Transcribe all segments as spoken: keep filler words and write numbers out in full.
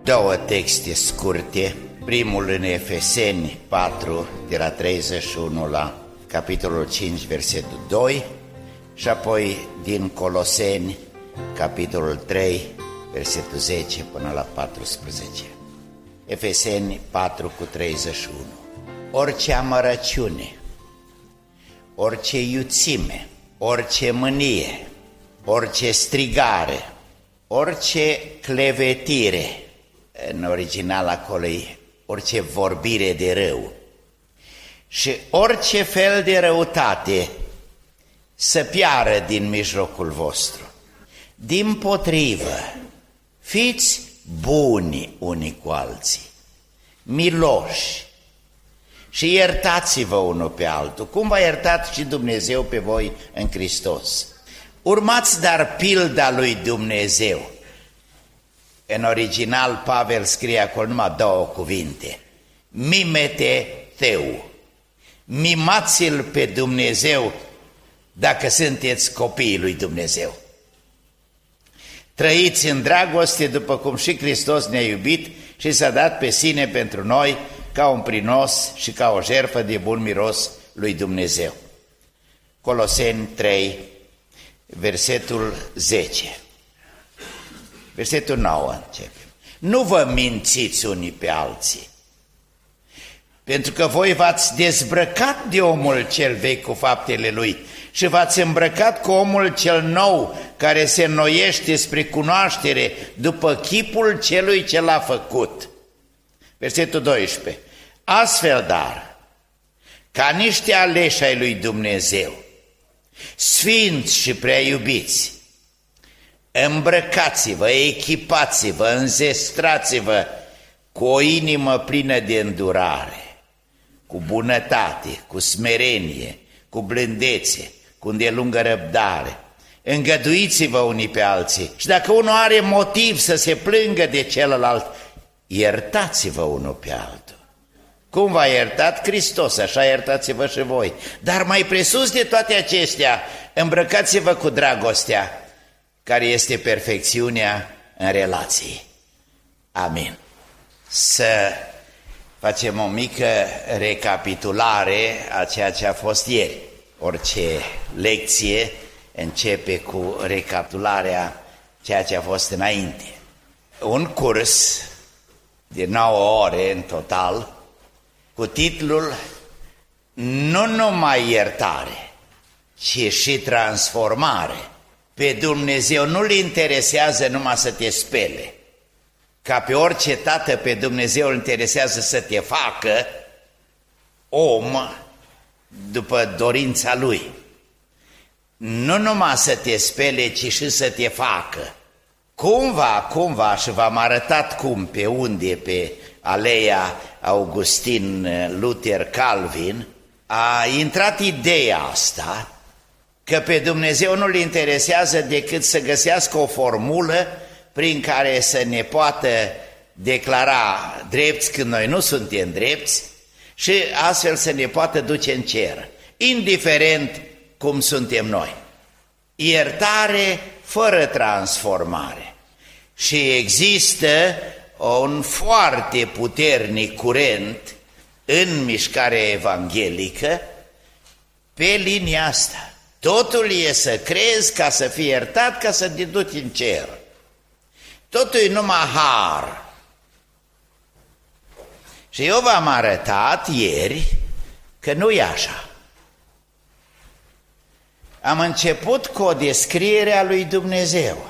Două texte scurte, primul în Efeseni patru, de la treizeci și unu la capitolul cinci, versetul doi, și apoi din Coloseni, capitolul trei, versetul zece până la paisprezece. Efeseni patru cu treizeci și unu. Orice amărăciune, orice iuțime, orice mânie, orice strigare, orice clevetire, în original acolo e orice vorbire de rău, și orice fel de răutate să piară din mijlocul vostru. Dimpotrivă, fiți buni unii cu alții, miloși și iertați-vă unul pe altul, cum v-a iertat și Dumnezeu pe voi în Hristos. Urmați dar pilda lui Dumnezeu. În original Pavel scrie acolo numai două cuvinte: mimete teu. Mimați-l pe Dumnezeu dacă sunteți copiii lui Dumnezeu. Trăiți în dragoste după cum și Hristos ne-a iubit și s-a dat pe sine pentru noi ca un prinos și ca o jertfă de bun miros lui Dumnezeu. Coloseni trei, versetul zece. Versetul nouă începem. Nu vă mințiți unii pe alții, pentru că voi v-ați dezbrăcat de omul cel vechi cu faptele lui și v-ați îmbrăcat cu omul cel nou, care se înnoiește spre cunoaștere după chipul celui ce l-a făcut. Versetul doisprezece. Astfel, dar, ca niște aleși ai lui Dumnezeu, sfinți și prea iubiți, îmbrăcați-vă, echipați-vă, înzestrați-vă cu o inimă plină de îndurare, cu bunătate, cu smerenie, cu blândețe, cu îndelungă răbdare. Îngăduiți-vă unii pe alții și dacă unul are motiv să se plângă de celălalt, iertați-vă unul pe altul. Cum v-a iertat Hristos, așa iertați-vă și voi. Dar mai presus de toate acestea, îmbrăcați-vă cu dragostea, care este perfecțiunea în relații. Amin. Să facem o mică recapitulare a ceea ce a fost ieri. Orice lecție începe cu recapitularea ceea ce a fost înainte. Un curs de nouă ore în total, cu titlul Nu numai iertare, ci și transformare. Pe Dumnezeu nu-L interesează numai să te spele. Ca pe orice tată, pe Dumnezeu îl interesează să te facă om după dorința Lui. Nu numai să te spele, ci și să te facă. Cumva, cumva, și v-am arătat cum, pe unde, pe aleea Augustin Luther Calvin, a intrat ideea asta, că pe Dumnezeu nu-L interesează decât să găsească o formulă prin care să ne poată declara drepți când noi nu suntem drepți și astfel să ne poată duce în cer, indiferent cum suntem noi. Iertare fără transformare. Și există un foarte puternic curent în mișcarea evanghelică pe linia asta. Totul e să crezi ca să fii iertat, ca să te duci în cer. Totul e numai har. Și eu v-am arătat ieri că nu e așa. Am început cu o descriere a lui Dumnezeu.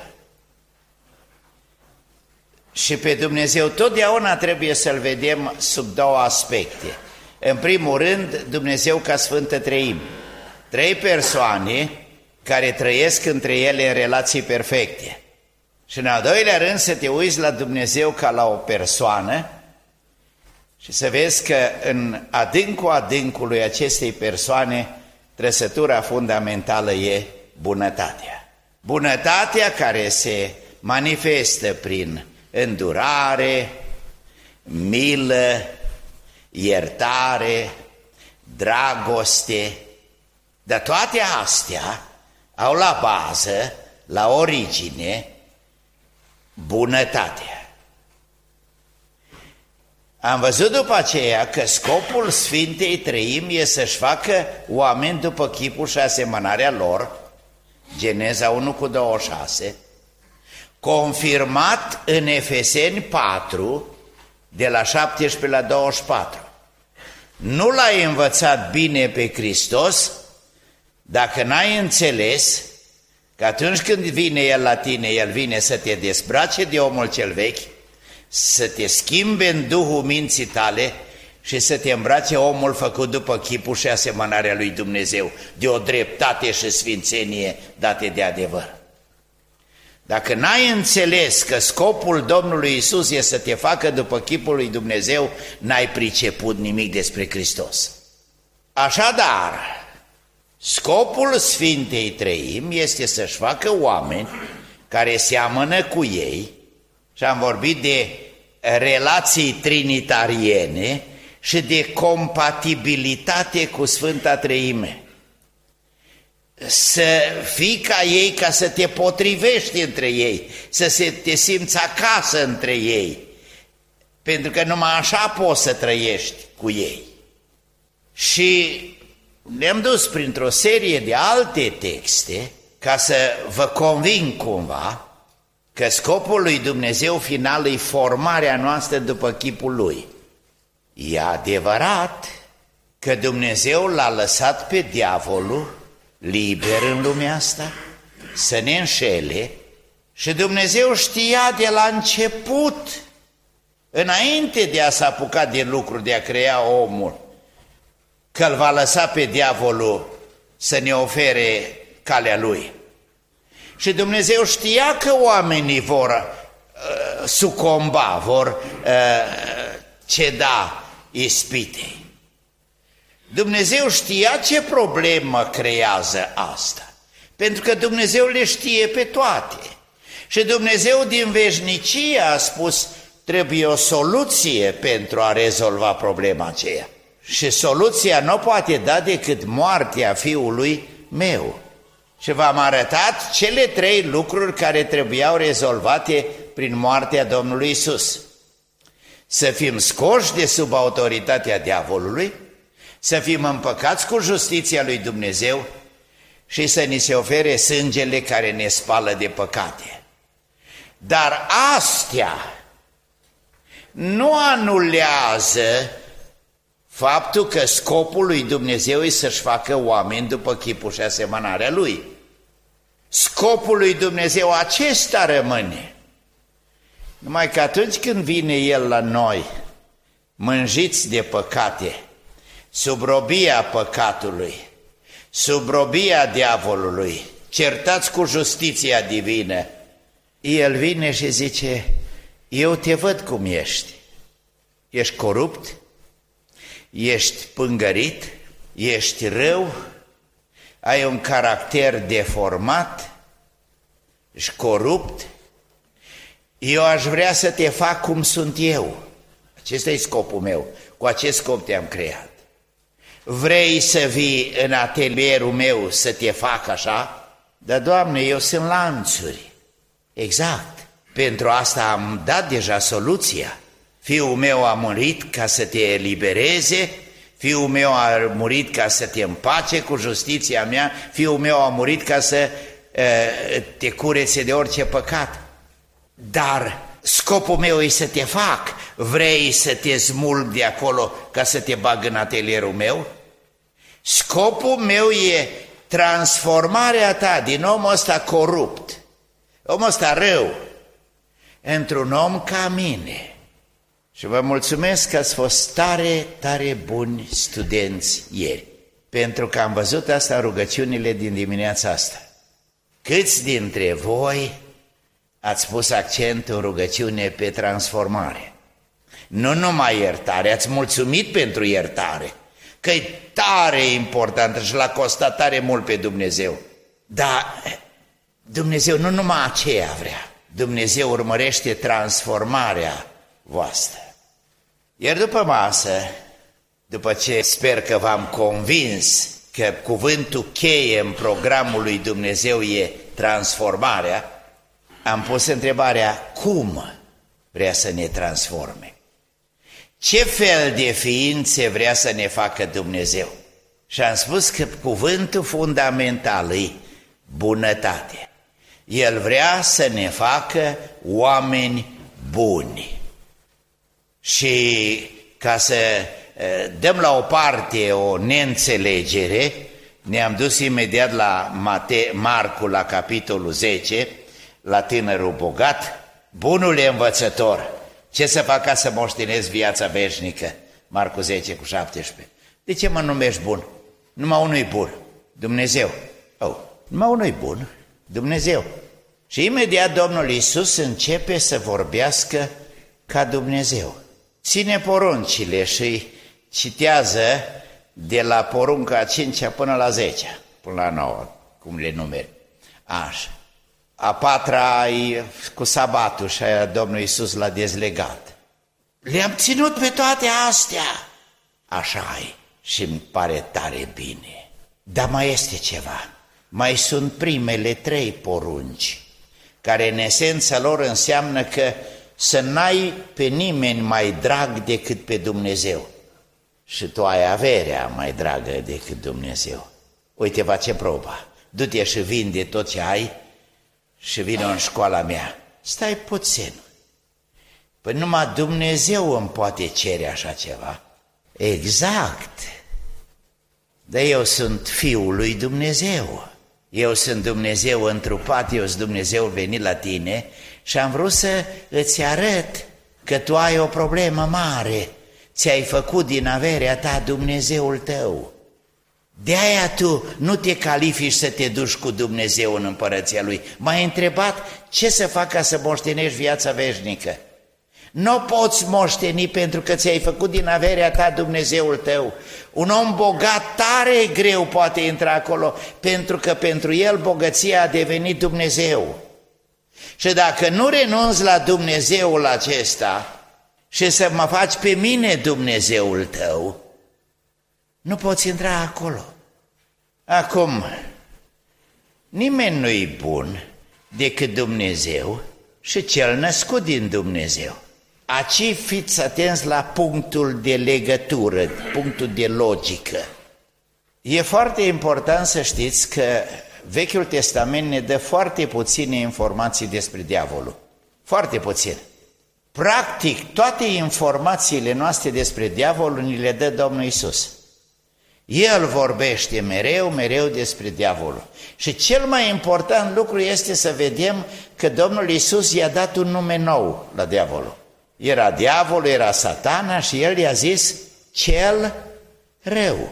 Și pe Dumnezeu totdeauna trebuie să-L vedem sub două aspecte. În primul rând, Dumnezeu ca Sfântă Treime. Trei persoane care trăiesc între ele în relații perfecte. Și în al doilea rând să te uiți la Dumnezeu ca la o persoană și să vezi că în adâncul adâncului acestei persoane trăsătura fundamentală e bunătatea. Bunătatea care se manifestă prin îndurare, milă, iertare, dragoste. Dar toate astea au la bază, la origine, bunătatea. Am văzut după aceea că scopul Sfintei Treimi e să-și facă oameni după chipul și asemănarea lor, Geneza unu cu douăzeci și șase, confirmat în Efeseni patru, de la șaptesprezece la douăzeci și patru. Nu l-ai învățat bine pe Hristos dacă n-ai înțeles că atunci când vine El la tine, El vine să te dezbrace de omul cel vechi, să te schimbe în duhul minții tale și să te îmbrace omul făcut după chipul și asemănarea lui Dumnezeu, de o dreptate și sfințenie date de adevăr. Dacă n-ai înțeles că scopul Domnului Iisus e să te facă după chipul lui Dumnezeu, n-ai priceput nimic despre Hristos. Așadar, scopul Sfintei Treimi este să-și facă oameni care seamănă cu ei, și am vorbit de relații trinitariene și de compatibilitate cu Sfânta Treime. Să fii ca ei, ca să te potrivești între ei, să se te simți acasă între ei, pentru că numai așa poți să trăiești cu ei. Și ne-am dus printr-o serie de alte texte ca să vă conving cumva că scopul lui Dumnezeu final e formarea noastră după chipul Lui. E adevărat că Dumnezeu l-a lăsat pe diavolul liber în lumea asta să ne înșele și Dumnezeu știa de la început, înainte de a se apuca de lucru, de a crea omul, că îl va lăsa pe diavolul să ne ofere calea lui. Și Dumnezeu știa că oamenii vor uh, sucomba, vor uh, ceda ispitei. Dumnezeu știa ce problemă creează asta, pentru că Dumnezeu le știe pe toate. Și Dumnezeu din veșnicie a spus, trebuie o soluție pentru a rezolva problema aceea. Și soluția nu poate da decât moartea fiului meu. Și v-am arătat cele trei lucruri care trebuiau rezolvate prin moartea Domnului Iisus. Să fim scoși de sub autoritatea diavolului, să fim împăcați cu justiția lui Dumnezeu și să ni se ofere sângele care ne spală de păcate. Dar astea nu anulează faptul că scopul lui Dumnezeu e să-și facă oameni după chipul și asemănarea Lui. Scopul lui Dumnezeu acesta rămâne. Numai că atunci când vine El la noi, mânjiți de păcate, sub robia păcatului, sub robia diavolului, certați cu justiția divină, El vine și zice, eu te văd cum ești. Ești corupt, ești pângărit, ești rău, ai un caracter deformat, ești corupt, eu aș vrea să te fac cum sunt eu. Acesta e scopul meu, cu acest scop te-am creat. Vrei să vii în atelierul meu să te fac așa? Dar, Doamne, eu sunt lanțuri. Exact, pentru asta am dat deja soluția. Fiul meu a murit ca să te elibereze, Fiul meu a murit ca să te împace cu justiția mea, Fiul meu a murit ca să uh, te curețe de orice păcat. Dar scopul meu e să te fac. Vrei să te smulg de acolo ca să te bag în atelierul meu? Scopul meu e transformarea ta din omul ăsta corupt, omul ăsta rău, într-un om ca mine. Și vă mulțumesc că ați fost tare, tare buni studenți ieri, pentru că am văzut asta în rugăciunile din dimineața asta. Câți dintre voi ați pus accentul în rugăciune pe transformare? Nu numai iertare, ați mulțumit pentru iertare, că e tare importantă și l-a costat tare mult pe Dumnezeu. Dar Dumnezeu nu numai aceea vrea, Dumnezeu urmărește transformarea voastră. Iar după masă, după ce sper că v-am convins că cuvântul cheie în programul lui Dumnezeu e transformarea, am pus întrebarea, cum vrea să ne transforme? ce fel de ființe vrea să ne facă Dumnezeu. Și am spus că cuvântul fundamental e bunătate. El vrea să ne facă oameni buni. Și ca să dăm la o parte o neînțelegere, ne-am dus imediat la Mate, Marcu, la capitolul zece, la tânărul bogat. Bunule învățător, ce să fac ca să moștenesc viața veșnică? Marcu zece cu șaptesprezece. De ce mă numești bun? Numai unul e bun, Dumnezeu. Oh, numai unul e bun, Dumnezeu. Și imediat Domnul Iisus începe să vorbească ca Dumnezeu. Ține poruncile și citează de la porunca a cincea până la zecea, până la nouă, cum le numeri. Așa. A patra e cu sabatul și aia Domnul Iisus l-a dezlegat. Le-am ținut pe toate astea. Așa e și îmi pare tare bine. Dar mai este ceva. Mai sunt primele trei porunci, care în esența lor înseamnă că să n-ai pe nimeni mai drag decât pe Dumnezeu. Și tu ai averea mai dragă decât Dumnezeu. Uite, face proba. Du-te și vinde tot ce ai și vine în școala mea. Stai puțin. Păi numai Dumnezeu îmi poate cere așa ceva. Exact. Dar eu sunt Fiul lui Dumnezeu. Eu sunt Dumnezeu întrupat, eu sunt Dumnezeu venit la tine și am vrut să îți arăt că tu ai o problemă mare. Ți-ai făcut din averea ta Dumnezeul tău. De aia tu nu te califici să te duci cu Dumnezeu în împărăția Lui. M-ai întrebat ce să fac ca să moștenești viața veșnică. Nu poți moșteni pentru că ți-ai făcut din averea ta Dumnezeul tău. Un om bogat tare greu poate intra acolo, pentru că pentru el bogăția a devenit Dumnezeu. Și dacă nu renunți la Dumnezeul acesta și să mă faci pe mine Dumnezeul tău, nu poți intra acolo. Acum, nimeni nu-i bun decât Dumnezeu și cel născut din Dumnezeu. Aici fiți atenți la punctul de legătură, punctul de logică. E foarte important să știți că Vechiul Testament ne dă foarte puține informații despre diavolul. Foarte puțin. Practic, toate informațiile noastre despre diavolul ni le dă Domnul Iisus. El vorbește mereu, mereu despre diavolul. Și cel mai important lucru este să vedem că Domnul Iisus i-a dat un nume nou la diavolul. Era diavolul, era Satana și el i-a zis cel rău.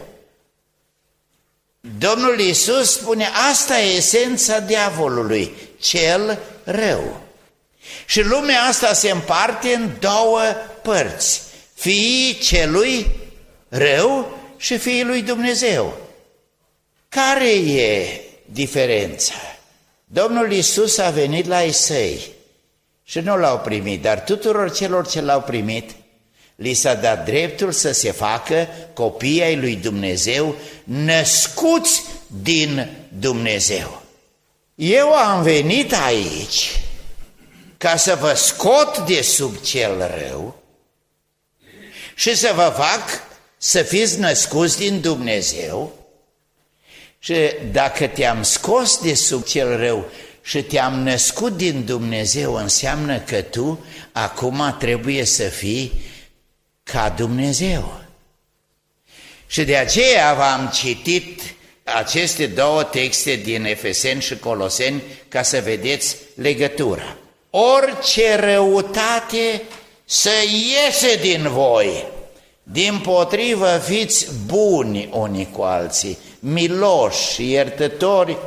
Domnul Iisus spune, asta e esența diavolului, cel rău. Și lumea asta se împarte în două părți, fiii celui rău și fiii lui Dumnezeu. Care e diferența? Domnul Iisus a venit la ei săi și nu l-au primit, dar tuturor celor ce l-au primit, li s-a dat dreptul să se facă copii ai lui Dumnezeu, născuți din Dumnezeu. Eu am venit aici ca să vă scot de sub cel rău și să vă fac să fiți născuți din Dumnezeu. Și dacă te-am scos de sub cel rău și te-am născut din Dumnezeu, înseamnă că tu acum trebuie să fii ca Dumnezeu. Și de aceea v-am citit aceste două texte din Efeseni și Coloseni ca să vedeți legătura. Orice răutate să iese din voi, dimpotrivă fiți buni unii cu alții, miloși și iertători,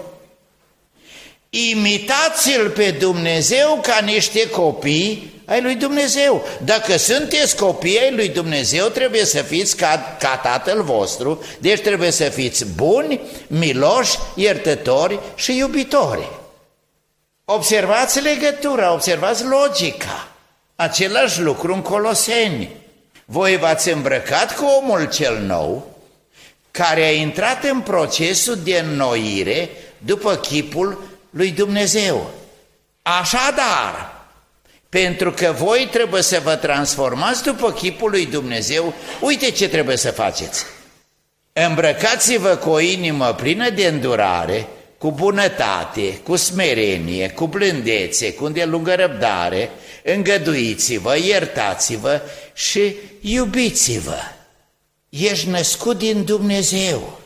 imitați-L pe Dumnezeu ca niște copii ai lui Dumnezeu. Dacă sunteți copii ai lui Dumnezeu, trebuie să fiți ca, ca Tatăl vostru, deci trebuie să fiți buni, miloși, iertători și iubitori. Observați legătura, observați logica. Același lucru în Coloseni. Voi v-ați îmbrăcat cu omul cel nou, care a intrat în procesul de înnoire după chipul lui Dumnezeu. Așadar, Pentru că voi trebuie să vă transformați după chipul lui Dumnezeu. Uite ce trebuie să faceți. Îmbrăcați-vă cu o inimă plină de îndurare, cu bunătate, cu smerenie, cu blândețe, cu îndelungă răbdare, îngăduiți-vă, iertați-vă și iubiți-vă. Ești născut din Dumnezeu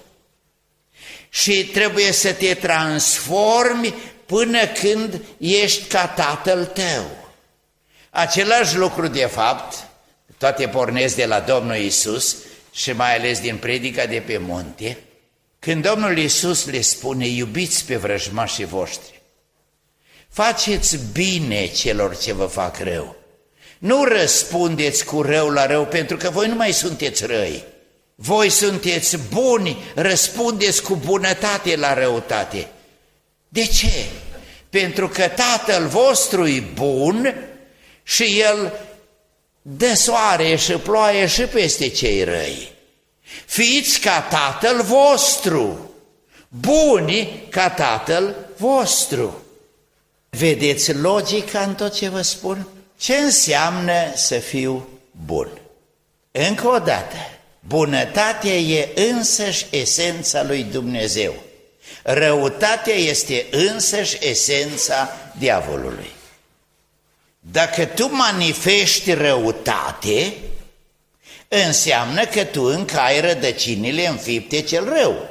și trebuie să te transformi până când ești ca Tatăl tău. Același lucru, de fapt, toate pornesc de la Domnul Iisus și mai ales din predica de pe munte, când Domnul Iisus le spune: iubiți pe vrăjmașii voștri, faceți bine celor ce vă fac rău, nu răspundeți cu rău la rău, pentru că voi nu mai sunteți răi, voi sunteți buni, răspundeți cu bunătate la răutate. De ce? Pentru că Tatăl vostru e bun și El dă soare și ploaie și peste cei răi. Fiți ca Tatăl vostru, buni ca Tatăl vostru. Vedeți logica în tot ce vă spun? Ce înseamnă să fiu bun? Încă o dată, bunătatea e însăși esența lui Dumnezeu. Răutatea este însăși esența diavolului. Dacă tu manifesti răutate, înseamnă că tu încă ai rădăcinile înfipte cel rău.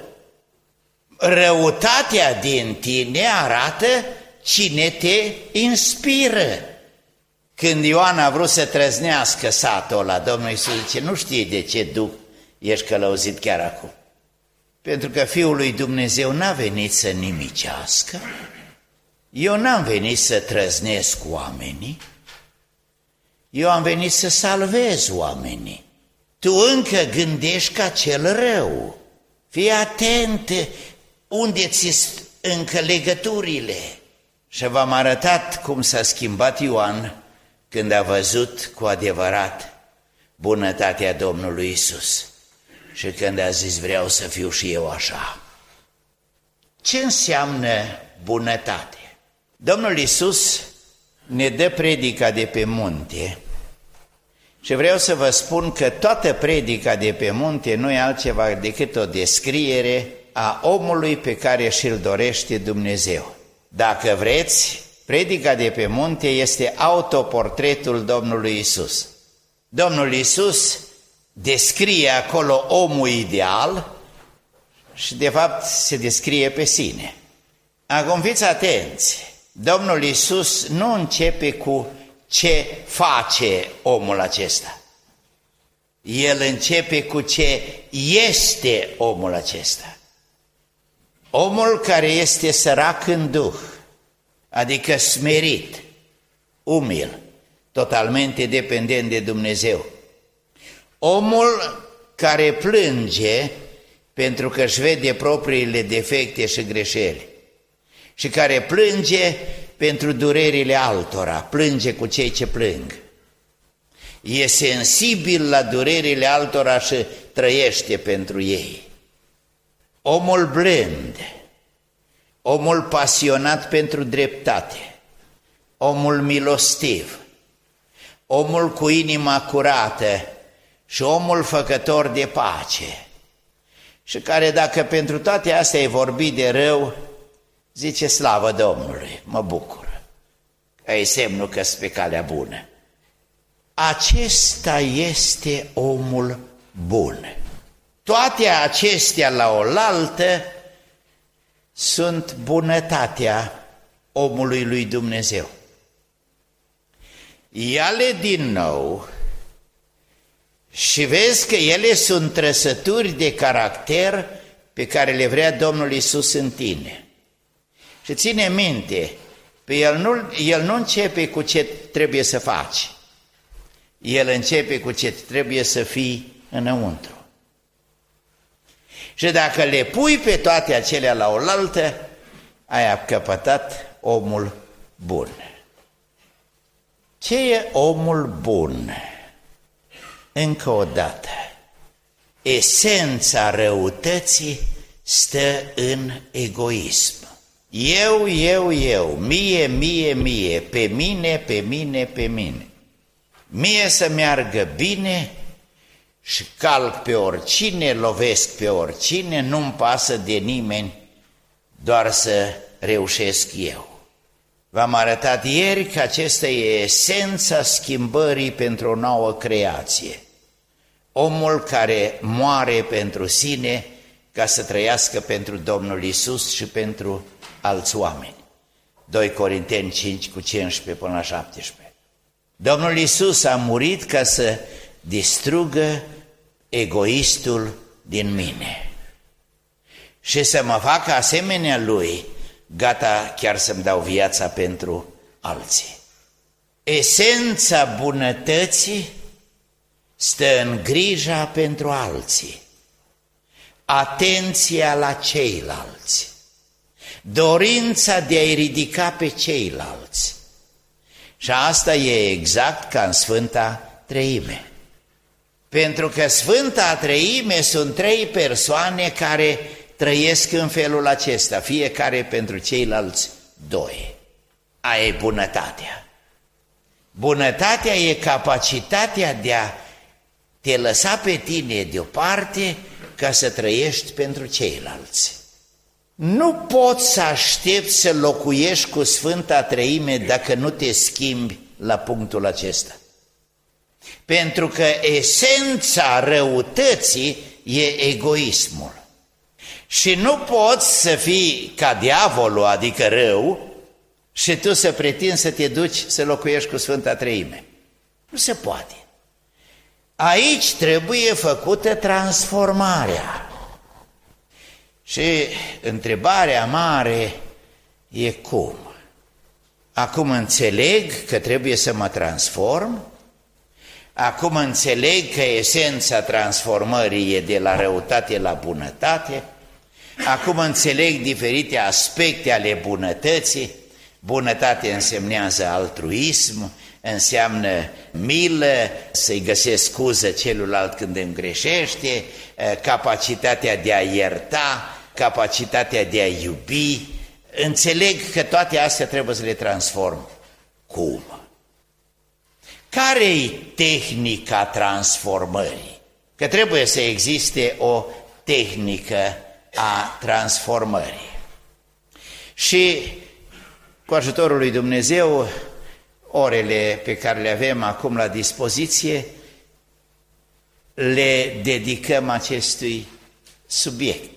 Răutatea din tine arată cine te inspiră. Când Ioan a vrut să trăznească satul ăla, Domnul Iisus zice: nu știe de ce duh ești călăuzit chiar acum. Pentru că Fiul lui Dumnezeu n-a venit să nimicească, eu n-am venit să trăznesc oamenii, eu am venit să salvez oamenii. Tu încă gândești ca cel rău. Fii atent unde ți încă legăturile. Și v-am arătat cum s-a schimbat Ioan când a văzut cu adevărat bunătatea Domnului Iisus și când a zis: vreau să fiu și eu așa. Ce înseamnă bunătate? Domnul Iisus ne dă predica de pe munte și vreau să vă spun că toată predica de pe munte nu e altceva decât o descriere a omului pe care și-l dorește Dumnezeu. Dacă vreți, predica de pe munte este autoportretul Domnului Iisus. Domnul Iisus descrie acolo omul ideal și de fapt se descrie pe sine. Acum fiți atenți, Domnul Iisus nu începe cu ce face omul acesta. El începe cu ce este omul acesta. Omul care este sărac în duh, adică smerit, umil, totalmente dependent de Dumnezeu. Omul care plânge pentru că își vede propriile defecte și greșeli și care plânge pentru durerile altora, plânge cu cei ce plâng. E sensibil la durerile altora și trăiește pentru ei. Omul blând, omul pasionat pentru dreptate, omul milostiv, omul cu inima curată și omul făcător de pace, și care dacă pentru toate astea ai vorbit de rău, zice: slavă Domnului, mă bucur, că e semnul că sunt pe calea bună. Acesta este omul bun. Toate acestea la oaltă sunt bunătatea omului lui Dumnezeu. Ia-le din nou și vezi că ele sunt trăsături de caracter pe care le vrea Domnul Iisus în tine. Și ține minte, pe el, nu, el nu începe cu ce trebuie să faci, El începe cu ce trebuie să fii înăuntru. Și dacă le pui pe toate acelea la oaltă, ai căpătat omul bun. Ce e omul bun? Încă o dată, esența răutății stă în egoism. Eu, eu, eu, mie, mie, mie, pe mine, pe mine, pe mine. Mie să meargă bine și calc pe oricine, lovesc pe oricine, nu-mi pasă de nimeni, doar să reușesc eu. V-am arătat ieri că acesta e esența schimbării pentru o nouă creație. Omul care moare pentru sine ca să trăiască pentru Domnul Iisus și pentru alți oameni. doi Corinteni cinci cu cincisprezece până la șaptesprezece. Domnul Iisus a murit ca să distrugă egoistul din mine și să mă facă asemenea Lui, gata chiar să-mi dau viața pentru alții. Esența bunătății stă în grija pentru alții, atenția la ceilalți, dorința de a-i ridica pe ceilalți. Și asta e exact ca în Sfânta Treime. Pentru că Sfânta Treime sunt trei persoane care trăiesc în felul acesta, fiecare pentru ceilalți doi. Aia e bunătatea. Bunătatea e capacitatea de a te lăsa pe tine deoparte ca să trăiești pentru ceilalți. Nu poți să aștepți să locuiești cu Sfânta Treime dacă nu te schimbi la punctul acesta. Pentru că esența răutății e egoismul. Și nu poți să fii ca diavolul, adică rău, și tu să pretinzi să te duci să locuiești cu Sfânta Treime. Nu se poate. Aici trebuie făcută transformarea. Și întrebarea mare e cum? Acum înțeleg că trebuie să mă transform, acum înțeleg că esența transformării e de la răutate la bunătate, acum înțeleg diferite aspecte ale bunătății. Bunătate însemnează altruism, înseamnă milă, să-i găsesc scuză celuilalt când îmi greșește, capacitatea de a ierta, capacitatea de a iubi. Înțeleg că toate astea trebuie să le transform. Cum? Care-i tehnica transformării? Că trebuie să existe o tehnică a transformării. Și cu ajutorul lui Dumnezeu, orele pe care le avem acum la dispoziție, le dedicăm acestui subiect.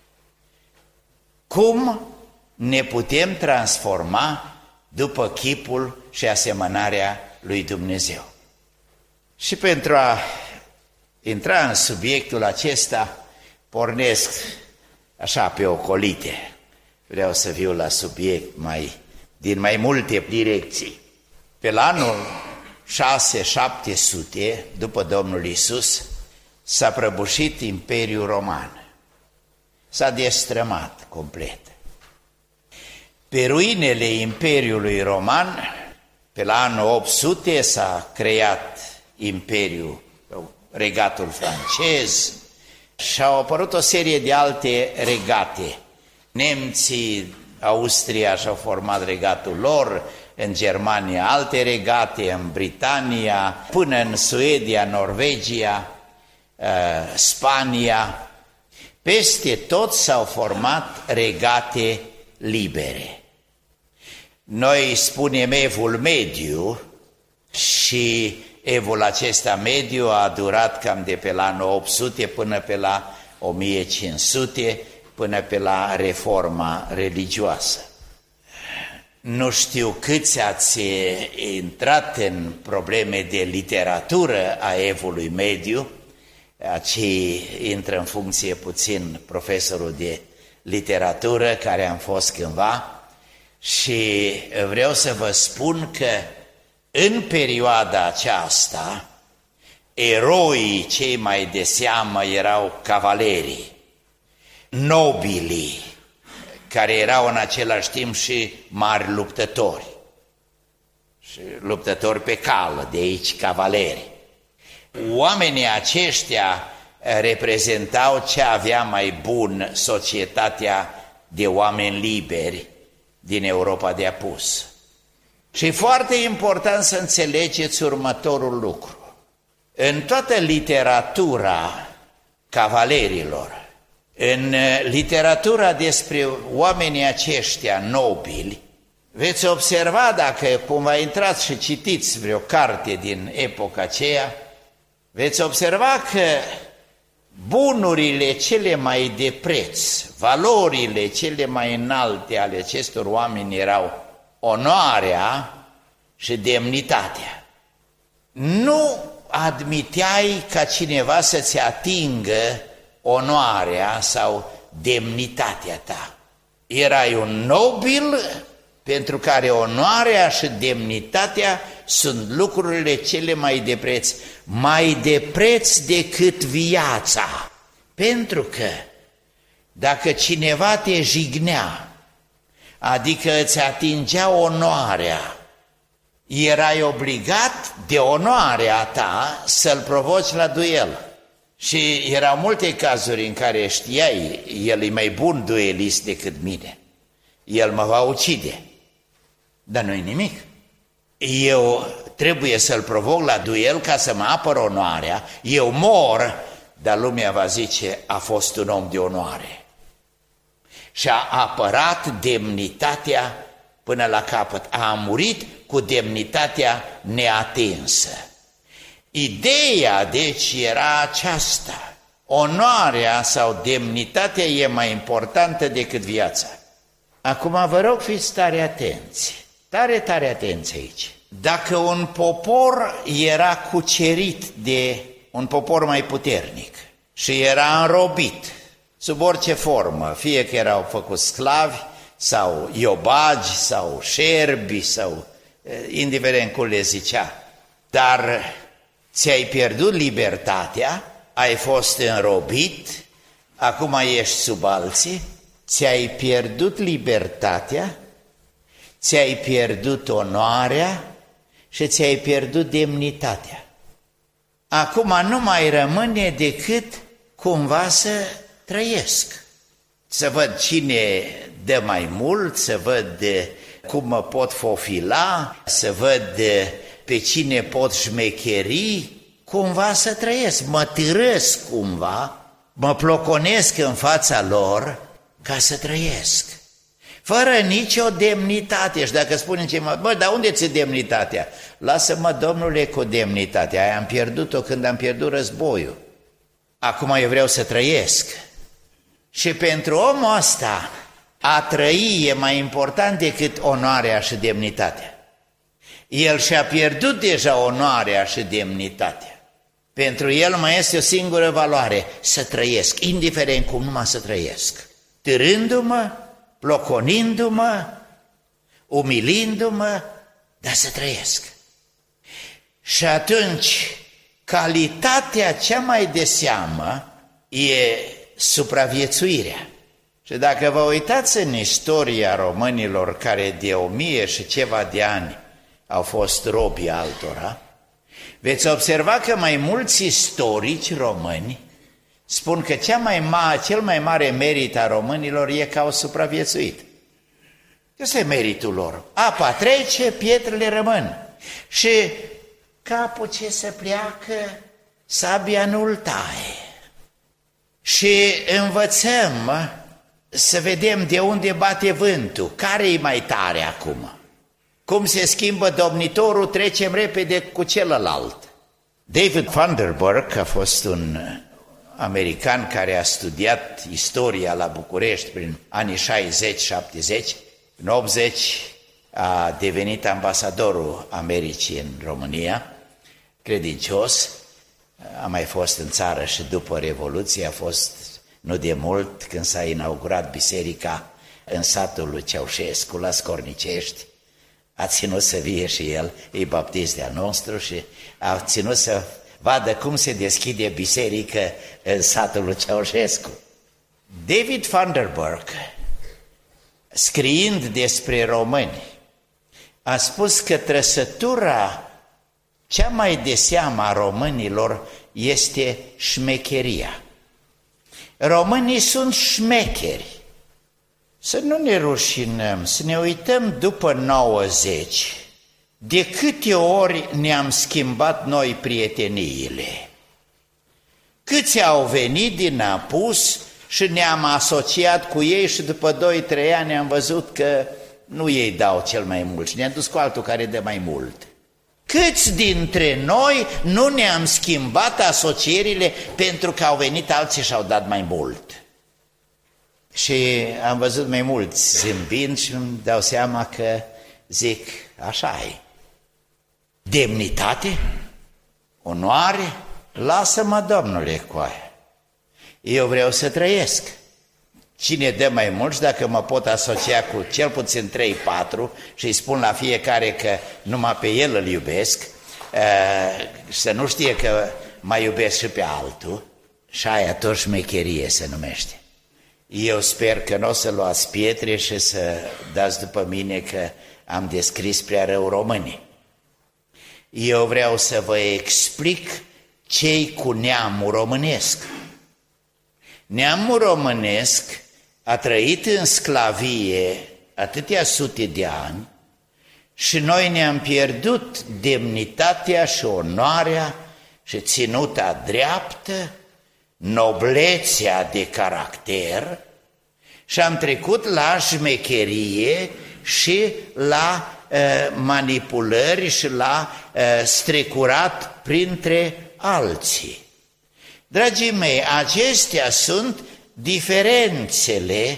Cum ne putem transforma după chipul și asemănarea lui Dumnezeu? Și pentru a intra în subiectul acesta, pornesc așa pe ocolite. Vreau să viu la subiect mai, din mai multe direcții. Pe la anul șase șapte sute, după Domnul Iisus, s-a prăbușit Imperiul Roman. S-a destrămat complet. Pe ruinele Imperiului Roman, pe la anul opt sute, s-a creat Imperiul, Regatul francez, și au apărut o serie de alte regate. Nemții, Austria și-au format regatul lor, în Germania alte regate, în Britania, până în Suedia, Norvegia, Spania. Peste tot s-au format regate libere. Noi spunem evul mediu și evul acesta mediu a durat cam de pe la anul opt sute până pe la o mie cinci sute, până pe la reforma religioasă. Nu știu câți ați intrat în probleme de literatură a evului mediu, aici intră în funcție puțin profesorul de literatură care am fost cândva, și vreau să vă spun că în perioada aceasta eroii cei mai de seamă erau cavalerii, nobilii, care erau în același timp și mari luptători, și luptători pe cală, de aici cavaleri. Oamenii aceștia reprezentau ce avea mai bun societatea de oameni liberi, din Europa de Apus. Și e foarte important să înțelegeți următorul lucru. În toată literatura cavalerilor, în literatura despre oamenii aceștia nobili, veți observa, dacă cumva intrați și citiți vreo carte din epoca aceea, veți observa că bunurile cele mai de preț, valorile cele mai înalte ale acestor oameni erau onoarea și demnitatea. Nu admiteai ca cineva să-ți atingă onoarea sau demnitatea ta. Erai un nobil pentru care onoarea și demnitatea sunt lucrurile cele mai de preț, mai de preț decât viața. Pentru că dacă cineva te jignea, adică îți atingea onoarea, erai obligat de onoarea ta să-l provoci la duel. Și erau multe cazuri în care știai, el e mai bun duelist decât mine, el mă va ucide, dar nu-i nimic. Eu trebuie să-l provoc la duel ca să mă apăr onoarea, eu mor, dar lumea va zice, a fost un om de onoare. Și a apărat demnitatea până la capăt, a murit cu demnitatea neatinsă. Ideea, deci, era aceasta. Onoarea sau demnitatea e mai importantă decât viața. Acum vă rog, fiți tare atenți, tare, tare atenți aici. Dacă un popor era cucerit de un popor mai puternic și era înrobit sub orice formă, fie că erau făcuți sclavi sau iobagi sau șerbi sau indiferent cum le zicea, dar ți-ai pierdut libertatea, ai fost înrobit, acum ești sub alții, ți-ai pierdut libertatea, ți-ai pierdut onoarea și ți-ai pierdut demnitatea. Acum nu mai rămâne decât cumva să trăiesc, să văd cine dă mai mult, să văd cum mă pot fofila, să văd pe cine pot șmecheri, cumva să trăiesc, mă târăsc cumva, mă ploconesc în fața lor ca să trăiesc, fără nicio demnitate. Și dacă spune cineva, bă, dar unde ți-e demnitatea? Lasă-mă, Domnule, cu demnitatea, aia am pierdut-o când am pierdut războiul. Acum eu vreau să trăiesc. Și pentru omul ăsta, a trăi e mai important decât onoarea și demnitatea. El și-a pierdut deja onoarea și demnitatea. Pentru el mai este o singură valoare, să trăiesc, indiferent cum, numai să trăiesc. Târându-mă, ploconindu-mă, umilindu-mă, dar să trăiesc. Și atunci, calitatea cea mai de seamă e supraviețuirea. Și dacă vă uitați în istoria românilor care de o mie și ceva de ani au fost robii altora, veți observa că mai mulți istorici români spun că cea mai mare, cel mai mare merit a românilor e că au supraviețuit. Ăsta e meritul lor. Apa trece, pietrele rămân. Și capul ce se pleacă, sabia nu-l taie. Și învățăm să vedem de unde bate vântul, care e mai tare acum. Cum se schimbă domnitorul, trecem repede cu celălalt. David Vanderburg a fost un american care a studiat istoria la București prin anii șaizeci șaptezeci. În optzeci a devenit ambasadorul Americii în România, credincios. A mai fost în țară și după Revoluție, a fost nu de mult când s-a inaugurat biserica în satul lui Ceaușescu, la Scornicești. A ținut să vie și el, e baptist de-al nostru, și a ținut să vadă cum se deschide biserică în satul lui Ceaușescu. David Vanderburg, scriind despre români, a spus că trăsătura cea mai de seamă a românilor este șmecheria. Românii sunt șmecheri, Să nu ne rușinăm, să ne uităm după nouăzeci, de câte ori ne-am schimbat noi prieteniile. Câți au venit din apus și ne-am asociat cu ei și după doi trei ani am văzut că nu ei dau cel mai mult și ne-am dus cu altul care dă mai mult. Câți dintre noi nu ne-am schimbat asocierile pentru că au venit alții și au dat mai mult? Și am văzut mai mulți zâmbind și îmi dau seama că zic, așa e. Demnitate? Onoare? Lasă-mă, Domnule, cu aia. Eu vreau să trăiesc. Cine dă mai mult și dacă mă pot asocia cu cel puțin trei patru și îi spun la fiecare că numai pe el îl iubesc, să nu știe că mai iubesc și pe altul, și aia tot șmecherie se numește. Eu sper că nu o să luați pietre și să dați după mine că am descris prea rău românii. Eu vreau să vă explic ce-i cu neamul românesc. Neamul românesc a trăit în sclavie atâtea sute de ani și noi ne-am pierdut demnitatea și onoarea și ținuta dreaptă, noblețea de caracter și am trecut la șmecherie și la uh, manipulări și la uh, strecurat printre alții. Dragii mei, acestea sunt diferențele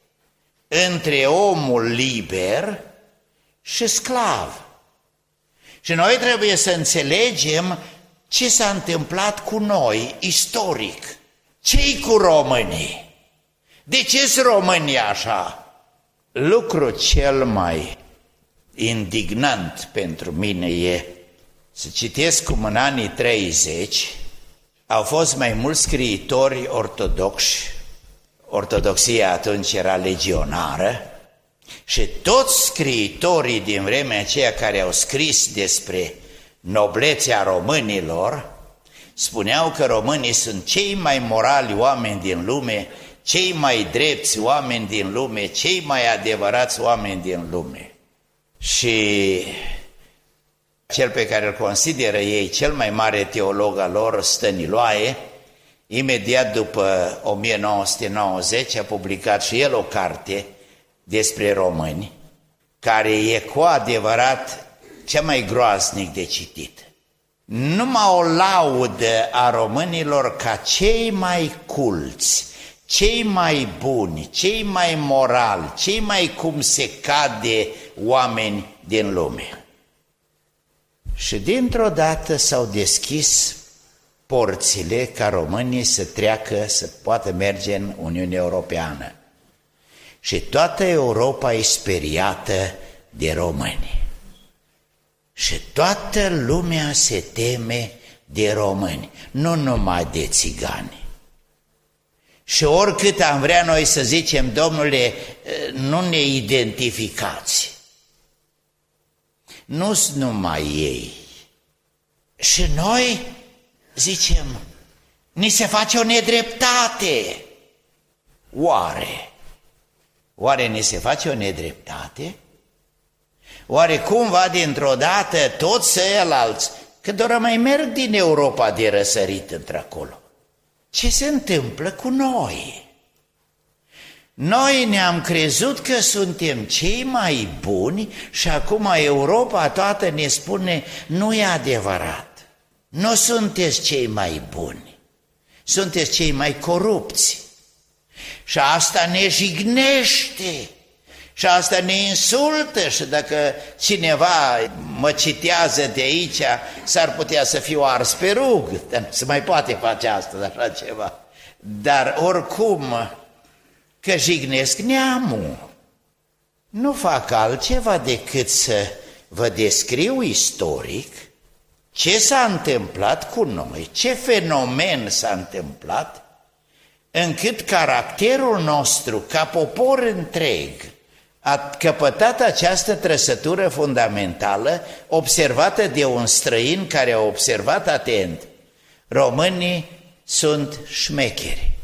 între omul liber și sclav. Și noi trebuie să înțelegem ce s-a întâmplat cu noi istoric. Ce-i cu românii? De ce sunt românii așa? Lucrul cel mai indignant pentru mine e să citesc cum în anii treizeci au fost mai mulți scriitori ortodoxi, ortodoxia atunci era legionară, și toți scriitorii din vremea aceea care au scris despre noblețea românilor spuneau că românii sunt cei mai morali oameni din lume, cei mai drepți oameni din lume, cei mai adevărați oameni din lume. Și cel pe care îl consideră ei cel mai mare teolog al lor, Stăniloae, imediat după o mie nouă sute nouăzeci a publicat și el o carte despre români, care e cu adevărat cea mai groaznic de citit. Numai o laudă a românilor ca cei mai culți, cei mai buni, cei mai morali, cei mai cum se cade oameni din lume. Și dintr-o dată s-au deschis porțile ca românii să treacă, să poată merge în Uniunea Europeană. Și toată Europa e speriată de români. Și toată lumea se teme de români, nu numai de țigani. Și oricât am vrea noi să zicem, Domnule, nu ne identificați. Nu sunt numai ei. Și noi zicem, ni se face o nedreptate. Oare? Oare ni se face o nedreptate? Oare cumva dintr-o dată toți ăilalți, că doar mai merg din Europa de răsărit într-acolo? Ce se întâmplă cu noi? Noi ne-am crezut că suntem cei mai buni și acum Europa toată ne spune nu e adevărat. Nu sunteți cei mai buni, sunteți cei mai corupți. Și asta ne jignește și asta ne insultă și dacă cineva mă citează de aici, s-ar putea să fiu ars pe rug, dar nu se mai poate face asta, așa ceva. Dar oricum, că jignesc neamul, nu fac altceva decât să vă descriu istoric ce s-a întâmplat cu noi, ce fenomen s-a întâmplat, încât caracterul nostru, ca popor întreg, a căpătat această trăsătură fundamentală, observată de un străin care a observat atent. Românii sunt șmecheri,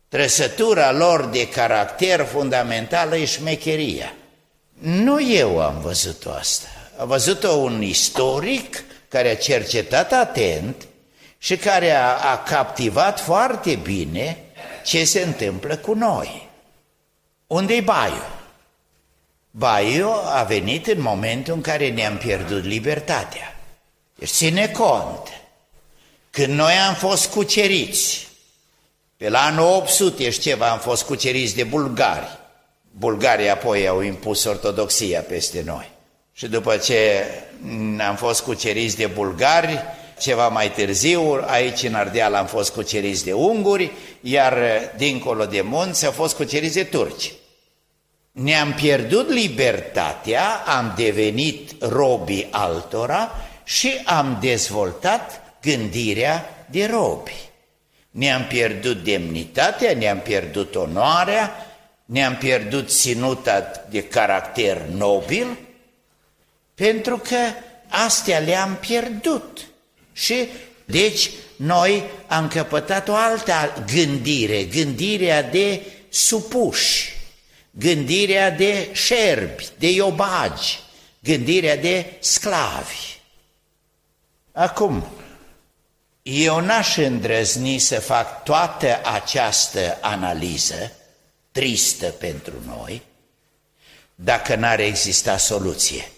Trăsătura lor de caracter fundamentală e șmecheria. Nu eu am văzut-o asta, a văzut-o un istoric care a cercetat atent și care a, a captivat foarte bine ce se întâmplă cu noi. Unde-i baiul? Baiul a venit în momentul în care ne-am pierdut libertatea. Deci ține cont, când noi am fost cuceriți, pe la anul opt sute și ceva am fost cuceriți de bulgari. Bulgarii apoi au impus ortodoxia peste noi. Și după ce am fost cuceriți de bulgari, ceva mai târziu, aici în Ardeal am fost cuceriți de unguri, iar dincolo de munți au fost cuceriți de turci. Ne-am pierdut libertatea, am devenit robii altora și am dezvoltat gândirea de robi. Ne-am pierdut demnitatea, ne-am pierdut onoarea, ne-am pierdut ținuta de caracter nobil, pentru că astea le-am pierdut. Și deci noi am căpătat o altă gândire, gândirea de supuși, gândirea de șerpi, de iobagi, gândirea de sclavi. Acum, eu n-aș îndrăzni să fac toată această analiză, tristă pentru noi, dacă n-ar exista soluție.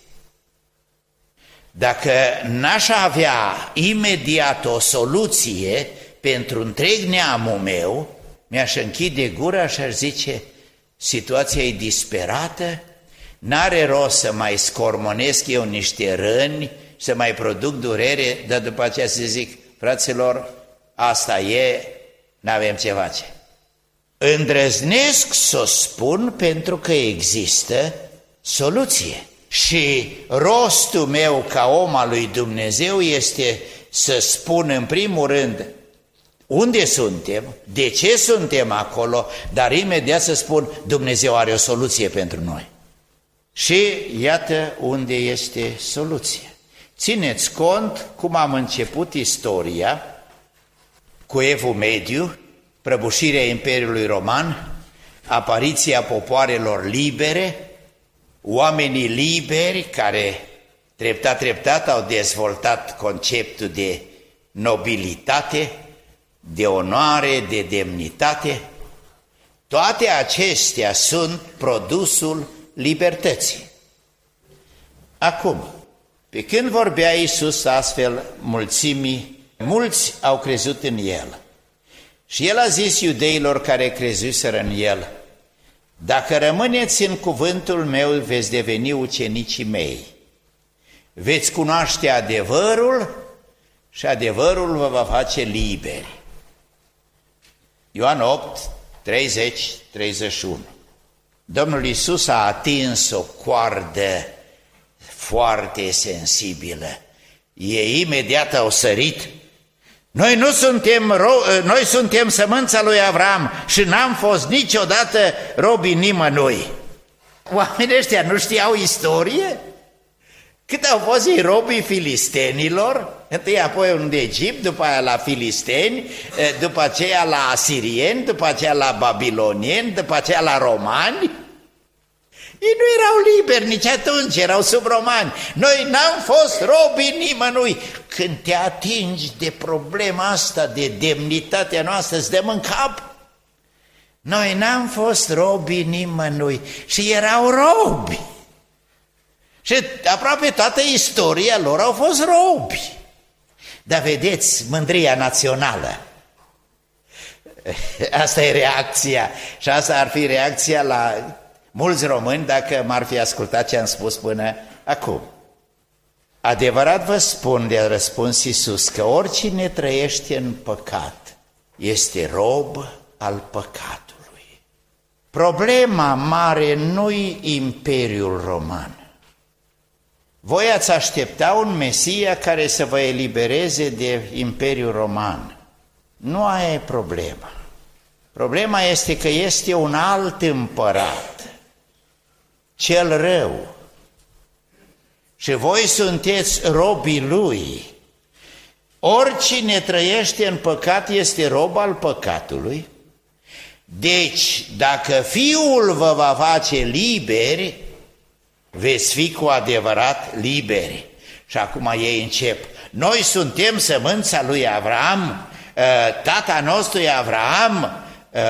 Dacă n-aș avea imediat o soluție pentru întreg neamul meu, mi-aș închide gura și aș zice, situația e disperată, n-are rost să mai scormonesc eu niște răni, să mai produc durere, dar după aceea să zic, fraților, asta e, n-avem ce face. Îndrăznesc să o spun pentru că există soluție. Și rostul meu ca om al lui Dumnezeu este să spun în primul rând unde suntem, de ce suntem acolo, dar imediat să spun Dumnezeu are o soluție pentru noi. Și iată unde este soluția. Țineți cont cum am început istoria cu Evul Mediu, prăbușirea Imperiului Roman, apariția popoarelor libere, oamenii liberi care treptat, treptat au dezvoltat conceptul de nobilitate, de onoare, de demnitate. Toate acestea sunt produsul libertății. Acum, pe când vorbea Iisus astfel mulțimii, mulți au crezut în El. Și El a zis iudeilor care crezuseră în El, dacă rămâneți în cuvântul meu, veți deveni ucenicii mei. Veți cunoaște adevărul și adevărul vă va face liberi. Ioan opt, treizeci, treizeci și unu. Domnul Iisus a atins o coardă foarte sensibilă. Ei imediat au sărit. Noi nu suntem, ro- noi suntem sămânța lui Avram și n-am fost niciodată robii nimănui. Oamenii ăștia nu știau istorie? Cât au fost ei robii filistenilor, întâi apoi în Egipt, după aia la filisteni, după aceea la asirieni, după aceea la babilonieni, după aceea la romani. Ei nu erau liberi nici atunci, erau sub romani. Noi n-am fost robii nimănui. Când te atingi de problema asta, de demnitatea noastră, îți dăm în cap. Noi n-am fost robii nimănui și erau robi. Și aproape toată istoria lor au fost robi. Dar vedeți, mândria națională. Asta e reacția. Și asta ar fi reacția la mulți români dacă m-ar fi ascultat ce am spus până acum. Adevărat vă spun, de-a răspuns Iisus, că oricine trăiește în păcat este rob al păcatului. Problema mare nu-i Imperiul Roman. Voi ați aștepta un Mesia care să vă elibereze de Imperiul Roman. Nu aia e problema. Problema este că este un alt împărat, cel rău. Și voi sunteți robii lui. Oricine trăiește în păcat este rob al păcatului, Deci, dacă Fiul vă va face liberi, veți fi cu adevărat liberi. Și acum ei încep. Noi suntem sămânța lui Avram, tata nostru e Avram.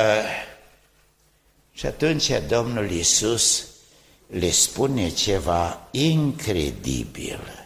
Și atunci Domnul Iisus le spune ceva incredibil.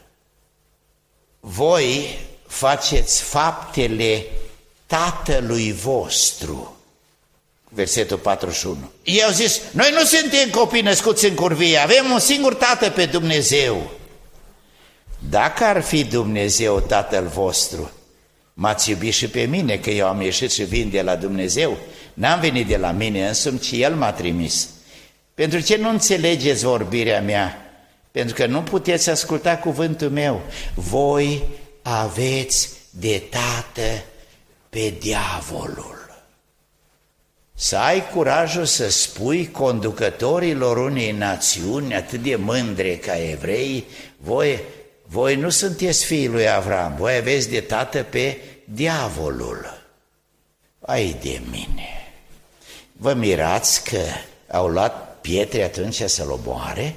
Voi faceți faptele tatălui vostru. Versetul patruzeci și unu. Ei au zis, noi nu suntem copii născuți în curvie, avem un singur tată pe Dumnezeu. Dacă ar fi Dumnezeu tatăl vostru, m-ați iubit și pe mine, că eu am ieșit și vin de la Dumnezeu. N-am venit de la mine însumi, ci El m-a trimis. Pentru ce nu înțelegeți vorbirea mea? Pentru că nu puteți asculta cuvântul meu. Voi aveți de tată pe diavolul. Să ai curajul să spui conducătorilor unei națiuni atât de mândre ca evrei, voi, voi nu sunteți fiii lui Avram, voi aveți de tată pe diavolul. Ai de mine! Vă mirați că au luat pietre atunci să-l omoare?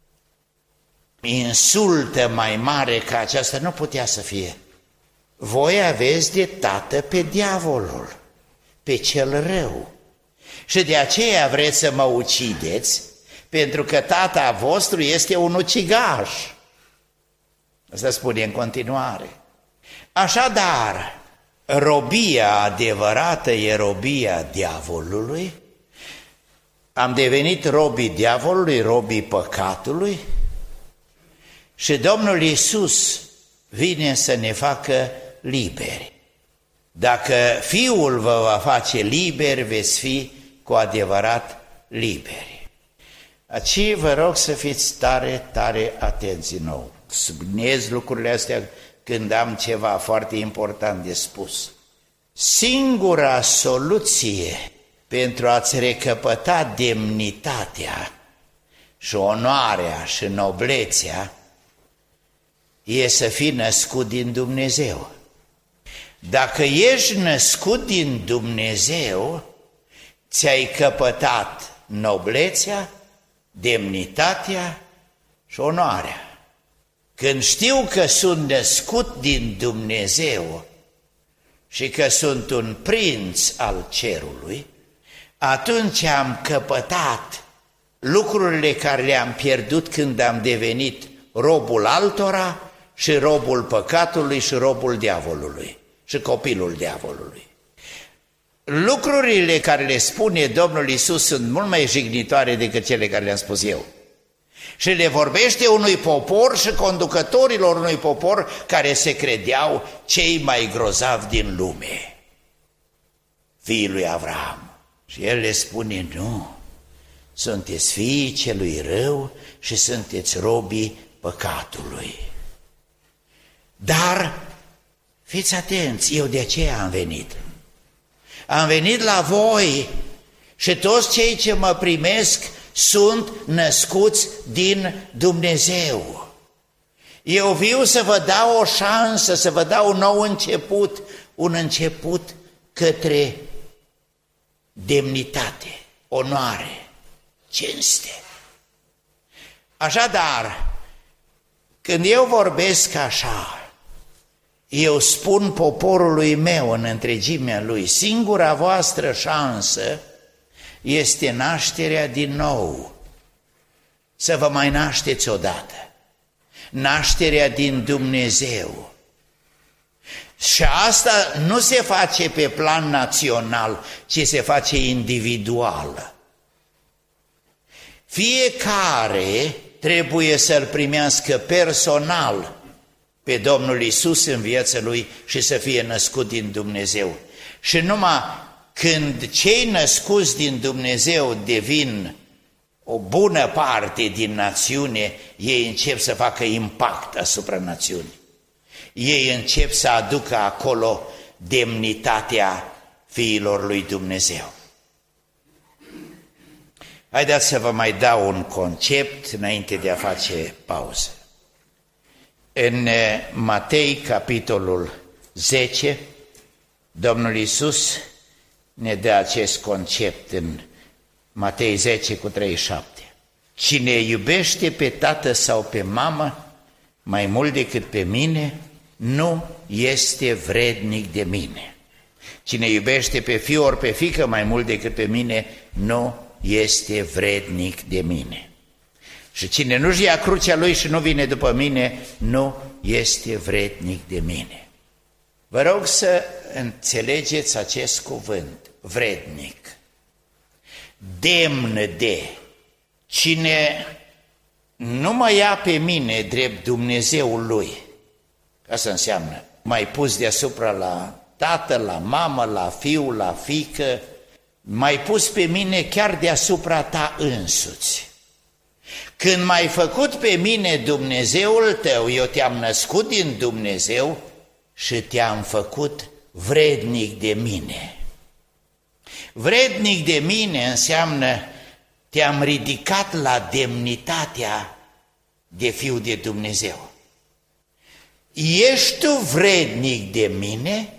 Insultă mai mare ca aceasta nu putea să fie. Voi aveți de tată pe diavolul, pe cel rău. Și de aceea vreți să mă ucideți, pentru că tata vostru este un ucigaș. Asta spune în continuare. Așadar, robia adevărată e robia diavolului. Am devenit robii diavolului, robii păcatului. Și Domnul Iisus vine să ne facă liberi. Dacă Fiul vă va face liberi, veți fi cu adevărat liberi. Aici vă rog să fiți tare, tare atenți din nou. Subliniez lucrurile astea când am ceva foarte important de spus. Singura soluție pentru a-ți recăpăta demnitatea și onoarea și noblețea e să fii născut din Dumnezeu. Dacă ești născut din Dumnezeu, ți-ai căpătat noblețea, demnitatea și onoarea. Când știu că sunt născut din Dumnezeu și că sunt un prinț al cerului, atunci am căpătat lucrurile care le-am pierdut când am devenit robul altora și robul păcatului și robul diavolului și copilul diavolului. Lucrurile care le spune Domnul Iisus sunt mult mai jignitoare decât cele care le-am spus eu. Și le vorbește unui popor și conducătorilor unui popor care se credeau cei mai grozavi din lume, fiii lui Avram. Și el le spune, nu, sunteți fiii celui rău și sunteți robii păcatului. Dar fiți atenți, eu de aceea am venit. Am venit la voi și toți cei ce mă primesc sunt născuți din Dumnezeu. Eu viu să vă dau o șansă, să vă dau un nou început, un început către demnitate, onoare, cinste. Așadar, când eu vorbesc așa, eu spun poporului meu în întregimea lui, singura voastră șansă este nașterea din nou, să vă mai nașteți odată, nașterea din Dumnezeu. Și asta nu se face pe plan național, ci se face individual. Fiecare trebuie să-L primească personal pe Domnul Iisus în viața lui și să fie născut din Dumnezeu. Și numai când cei născuți din Dumnezeu devin o bună parte din națiune, ei încep să facă impact asupra națiunii. Ei încep să aducă acolo demnitatea fiilor lui Dumnezeu. Haideți să vă mai dau un concept înainte de a face pauză. În Matei, capitolul zece, Domnul Iisus ne dă acest concept în Matei zece cu treizeci și șapte. Cine iubește pe tată sau pe mamă mai mult decât pe mine, nu este vrednic de mine. Cine iubește pe fiu ori pe fiică mai mult decât pe mine, nu este vrednic de mine. Și cine nu-și ia crucea lui și nu vine după mine, nu este vrednic de mine. Vă rog să înțelegeți acest cuvânt, vrednic, demn de. Cine nu mă ia pe mine drept Dumnezeul lui, asta înseamnă mai pus deasupra la tată, la mamă, la fiu, la fiică, mai pus pe mine chiar deasupra ta însuți. Când m-ai făcut pe mine Dumnezeul tău, eu te-am născut din Dumnezeu și te-am făcut vrednic de mine. Vrednic de mine înseamnă te-am ridicat la demnitatea de fiu de Dumnezeu. Ești tu vrednic de mine?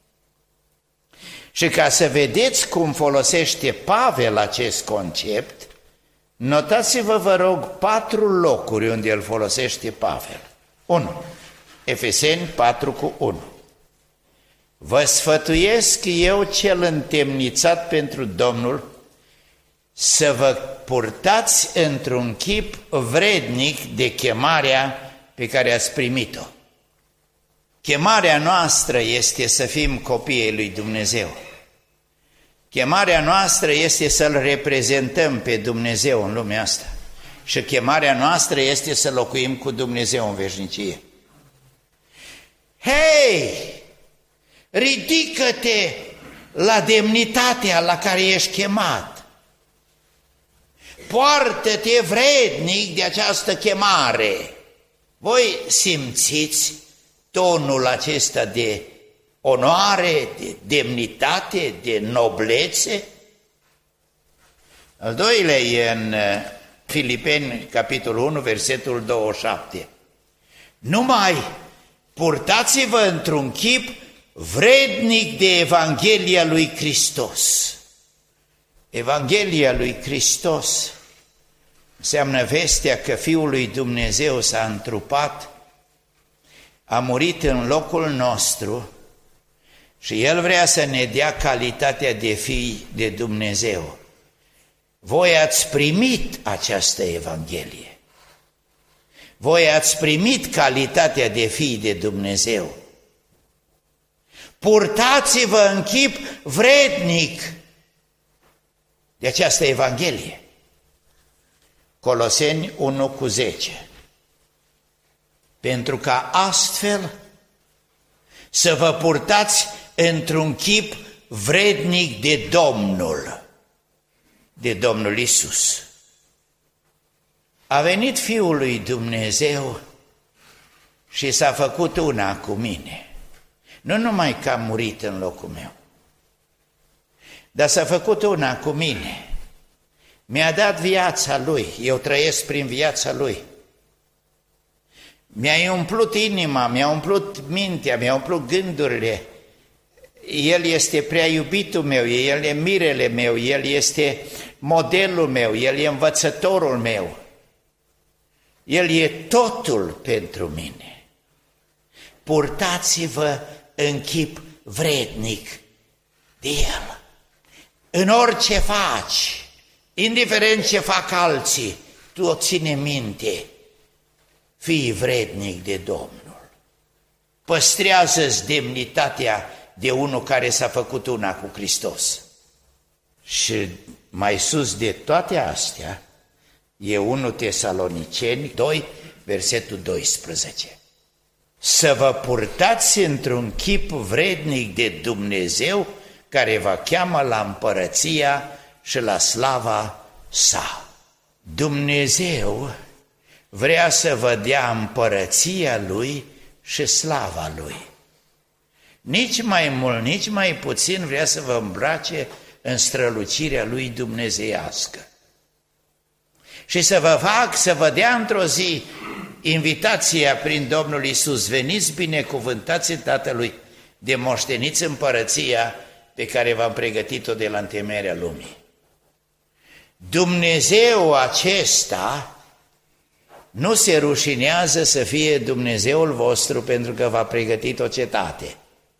Și ca să vedeți cum folosește Pavel acest concept, notați-vă, vă rog, patru locuri unde îl folosește Pavel. unu. Efeseni patru cu unu. Vă sfătuiesc eu, cel întemnițat pentru Domnul, să vă purtați într-un chip vrednic de chemarea pe care ați primit-o. Chemarea noastră este să fim copiii lui Dumnezeu. Chemarea noastră este să-L reprezentăm pe Dumnezeu în lumea asta. Și chemarea noastră este să locuim cu Dumnezeu în veșnicie. Hei! Ridică-te la demnitatea la care ești chemat. Poartă-te vrednic de această chemare. Voi simțiți tonul acesta de onoare, de demnitate, de noblețe? Al doilea e în Filipeni, capitolul unu, versetul douăzeci și șapte. Numai purtați-vă într-un chip vrednic de Evanghelia lui Hristos. Evanghelia lui Hristos înseamnă vestea că Fiul lui Dumnezeu s-a întrupat, a murit în locul nostru și El vrea să ne dea calitatea de fii de Dumnezeu. Voi ați primit această Evanghelie. Voi ați primit calitatea de fii de Dumnezeu. Purtați-vă în chip vrednic de această Evanghelie. Coloseni unu cu zece. Pentru ca astfel să vă purtați într-un chip vrednic de Domnul, de Domnul Iisus. A venit Fiul lui Dumnezeu și s-a făcut una cu mine. Nu numai că a murit în locul meu, dar s-a făcut una cu mine. Mi-a dat viața Lui, eu trăiesc prin viața Lui. Mi-a umplut inima, mi-a umplut mintea, mi-a umplut gândurile. El este prea iubitul meu, El e mirele meu, El este modelul meu, El e învățătorul meu. El e totul pentru mine. Purtați-vă în chip vrednic de El. În orice faci, indiferent ce fac alții, tu o ține minte, fii vrednic de Domnul. Păstrează-ți demnitatea de unul care s-a făcut una cu Hristos. Și mai sus de toate astea, e unu Tesaloniceni doi, versetul doisprezece. Să vă purtați într-un chip vrednic de Dumnezeu, care vă cheamă la împărăția și la slava sa. Dumnezeu vrea să vă dea împărăția Lui și slava Lui. Nici mai mult, nici mai puțin vrea să vă îmbrace în strălucirea Lui dumnezeiască. Și să vă fac, să vă dea într-o zi invitația prin Domnul Iisus, veniți binecuvântați în Tatălui, de moșteniți împărăția pe care v-am pregătit-o de la întemeierea lumii. Dumnezeu acesta nu se rușinează să fie Dumnezeul vostru pentru că v-a pregătit o cetate.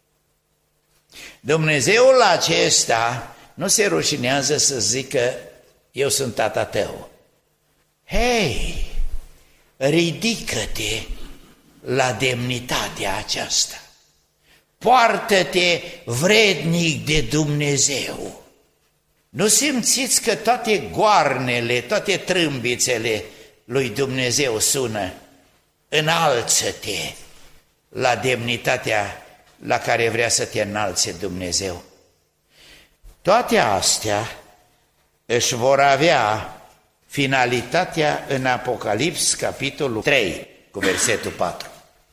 Dumnezeul acesta nu se rușinează să zică, eu sunt tata tău. Hei, ridică-te la demnitatea aceasta. Poartă-te vrednic de Dumnezeu. Nu simțiți că toate goarnele, toate trâmbițele lui Dumnezeu sună? Înalță-te la demnitatea la care vrea să te înalțe Dumnezeu. Toate astea își vor avea finalitatea în Apocalips, capitolul trei, cu versetul patru.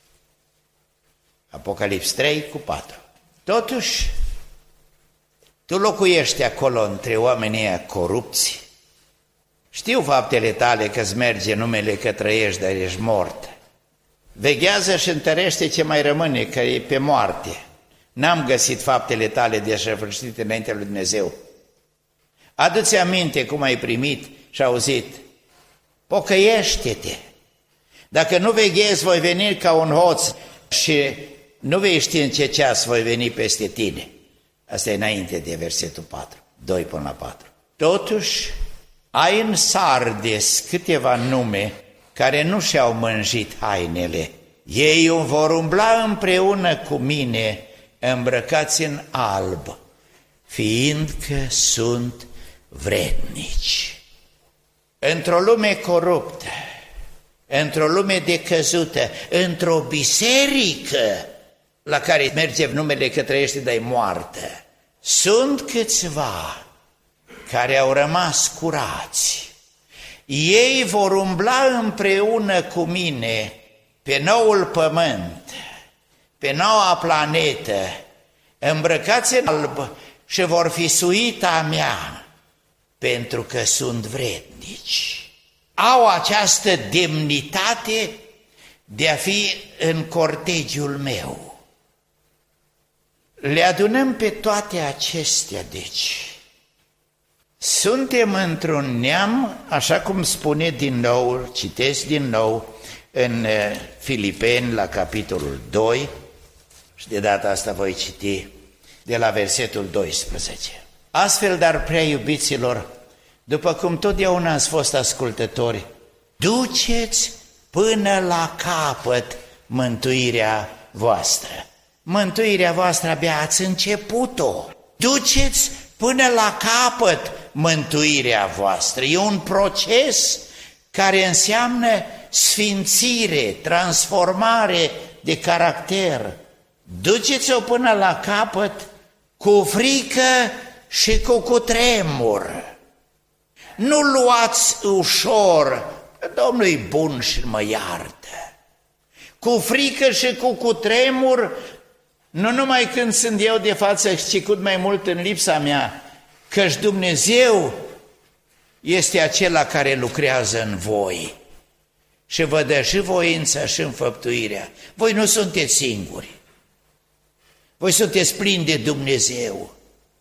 Apocalips trei cu patru. Totuși, tu locuiești acolo între oamenii ăia corupți. Știu faptele tale că-ți merge numele că trăiești, dar ești mort. Veghează și întărește ce mai rămâne, că e pe moarte. N-am găsit faptele tale desăvârșite înaintea lui Dumnezeu. Adu-ți aminte cum ai primit și auzit. Pocăiește-te. Dacă nu veghezi, voi veni ca un hoț și nu vei ști în ce ceas voi veni peste tine. Asta e înainte de versetul patru, doi până la patru. Totuși, ai în Sardes câteva nume care nu și-au mânjit hainele. Ei vor umbla împreună cu mine, îmbrăcați în alb, fiindcă sunt vrednici. Într-o lume coruptă, într-o lume decăzută, într-o biserică la care merge numele că trăiește, dar e moartă, sunt câțiva care au rămas curați. Ei vor umbla împreună cu mine pe noul pământ, pe noua planetă, îmbrăcați în alb și vor fi suita mea, pentru că sunt vrednici. Au această demnitate de a fi în cortegiul meu. Le adunăm pe toate acestea, deci. Suntem într-un neam, așa cum spune din nou, citesc din nou, în Filipeni, la capitolul doi, și de data asta voi citi de la versetul doisprezece. Astfel, dar, prea iubiților, după cum totdeauna ați fost ascultători, duceți până la capăt mântuirea voastră. Mântuirea voastră abia ați început-o. Duceți până la capăt mântuirea voastră. E un proces care înseamnă sfințire, transformare de caracter. Duceți-o până la capăt cu frică și cu cutremur. Nu luați ușor, Domnul e bun și mă iartă. Cu frică și cu cutremur, nu numai când sunt eu de față, ci cât mai mult în lipsa mea, căci Dumnezeu este acela care lucrează în voi și vă dă și voința și înfăptuirea. Voi nu sunteți singuri, voi sunteți plini de Dumnezeu.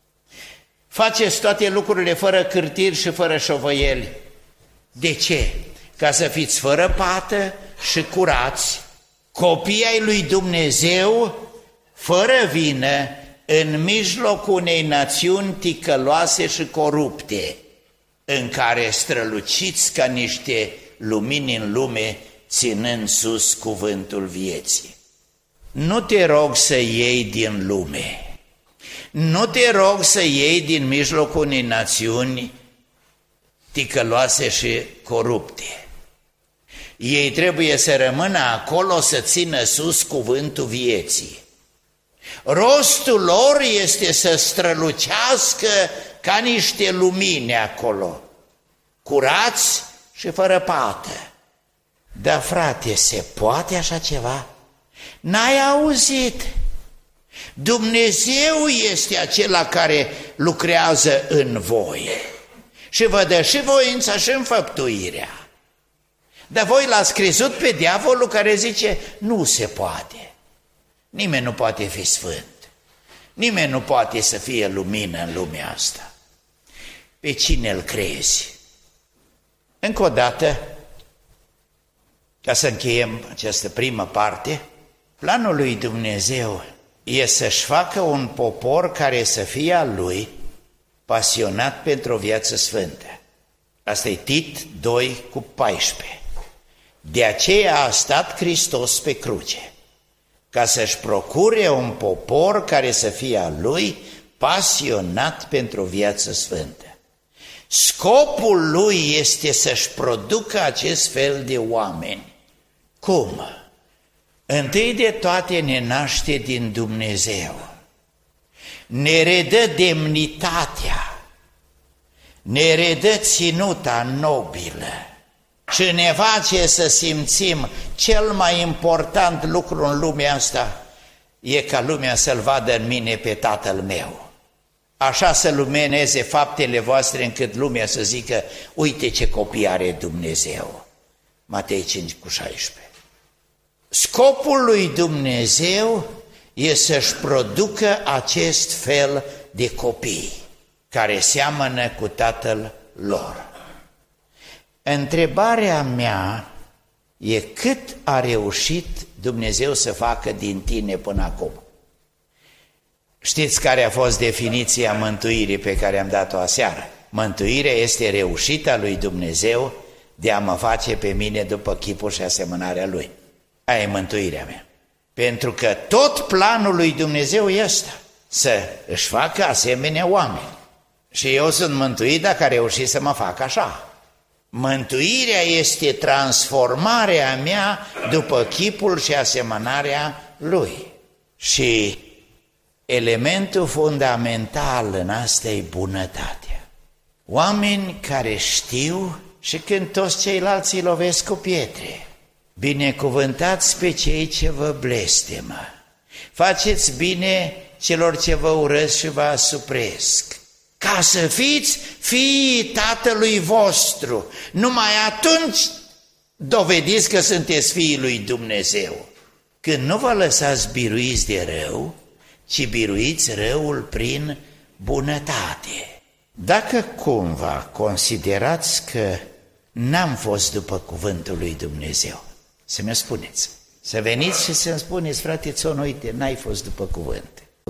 Faceți toate lucrurile fără cârtiri și fără șovăieli. De ce? Ca să fiți fără pată și curați, copii ai lui Dumnezeu, fără vină, în mijlocul unei națiuni ticăloase și corupte, în care străluciți ca niște lumini în lume, ținând sus cuvântul vieții. Nu te rog să iei din lume, nu te rog să iei din mijlocul unei națiuni ticăloase și corupte. Ei trebuie să rămână acolo, să țină sus cuvântul vieții. Rostul lor este să strălucească ca niște lumini acolo, curați și fără pată. Dar, frate, se poate așa ceva? N-ai auzit? Dumnezeu este acela care lucrează în voi și vă dă și voința și înfăptuirea. Dar voi l-ați crezut pe diavolul care zice, nu se poate. Nimeni nu poate fi sfânt. Nimeni nu poate să fie lumină în lumea asta. Pe cine îl crezi? Încă o dată, ca să încheiem această primă parte, planul lui Dumnezeu e să-și facă un popor care să fie al lui, pasionat pentru o viață sfântă. Asta e Tit doi cu paisprezece. De aceea a stat Hristos pe cruce, ca să-și procure un popor care să fie al lui, pasionat pentru o viață sfântă. Scopul lui este să-și producă acest fel de oameni. Cum? Întâi de toate ne naște din Dumnezeu, ne redă demnitatea, ne redă ținuta nobilă și ne face să simțim cel mai important lucru în lumea asta e ca lumea să-L vadă în mine pe Tatăl meu. Așa să lumineze faptele voastre încât lumea să zică, uite ce copii are Dumnezeu. Matei cinci cu șaisprezece. Scopul lui Dumnezeu e să-și producă acest fel de copii care seamănă cu Tatăl lor. Întrebarea mea e cât a reușit Dumnezeu să facă din tine până acum? Știți care a fost definiția mântuirii pe care am dat-o aseară? Mântuirea este reușita lui Dumnezeu de a mă face pe mine după chipul și asemănarea Lui. Aia e mântuirea mea. Pentru că tot planul lui Dumnezeu este să își facă asemenea oameni. Și eu sunt mântuit dacă a reușit să mă fac așa. Mântuirea este transformarea mea după chipul și asemănarea Lui. Și elementul fundamental în asta e bunătatea. Oameni care știu și când toți ceilalți îi lovesc cu pietre. Binecuvântați pe cei ce vă blestemă. Faceți bine celor ce vă urăsc și vă asupresc. Ca să fiți fiii Tatălui vostru. Numai atunci dovediți că sunteți fiii lui Dumnezeu. Când nu vă lăsați biruiți de rău, ci biruiți răul prin bunătate. Dacă cumva considerați că n-am fost după cuvântul lui Dumnezeu, să mi-o spuneți. Să veniți și să-mi spuneți, frate Țon, uite, n-ai fost după cuvânt.